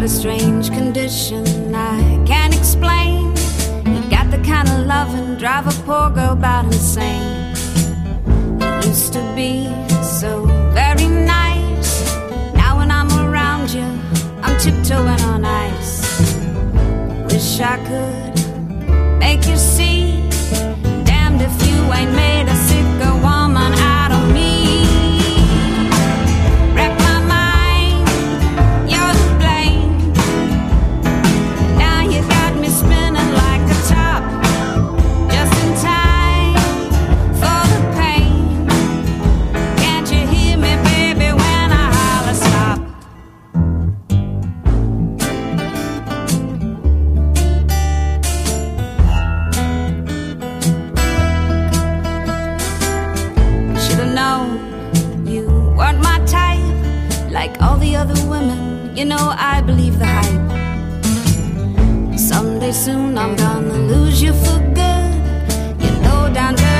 a strange condition I can't explain. You got the kind of love and drive a poor girl about insane. You used to be so very nice. Now when I'm around you, I'm tiptoeing on ice. Wish I could make you see. Damned if you ain't made a sicker woman out of me. You know I believe the hype. Someday soon I'm gonna lose you for good. You know down there